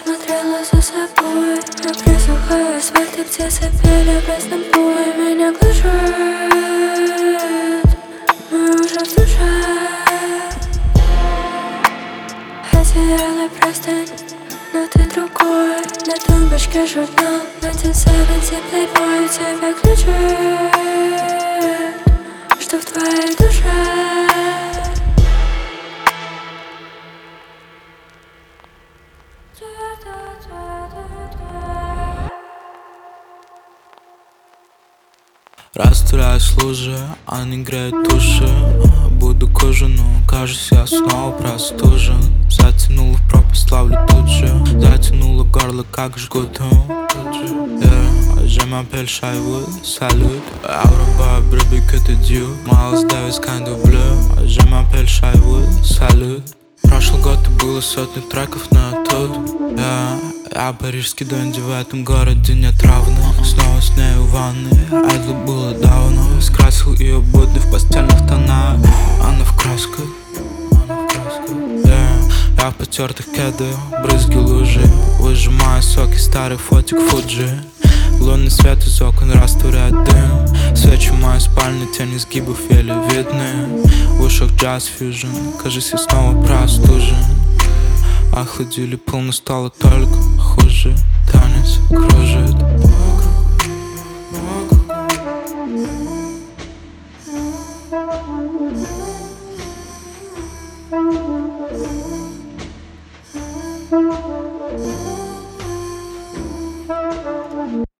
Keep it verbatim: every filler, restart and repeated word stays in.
смотрела за собой на присухая асфальт, и птицы пели песню бой. Меня глушит, мы уже в душе. Одеяло простынь, но ты другой. На тумбочке журнал, найден севенти плейбой. Тебя ключит, что в твоей душе. Растворяюсь в луже, они греют души. Буду к ужину, кажется, я снова простужен. Затянула в пропасть, ловлю тут же. Затянула горло, как жгутом. Yeah, je m'appelle Shywood, salut. Aurora, baby, que te Dieu. Miles Davis, kind of blue. Je m'appelle Shywood, salut. Прошлый год и было сотни треков на тут. Yeah, я парижский дэнди, в этом городе нет равных. Снова с ней в ванной, а это было давно. Скрасил ее будни в постельных тонах. Она в красках, yeah. Я в потертых кедах, брызги лужи. Выжимаю соки, старый фотик Фуджи. Лунный свет из окон растворяет дым. Свечи в мою спальню, тени сгибов еле видны. В ушах джаз фьюжн, кажется, я снова простужен. Охладили пыл, но стало только хуже. Танец кружит. Thank you.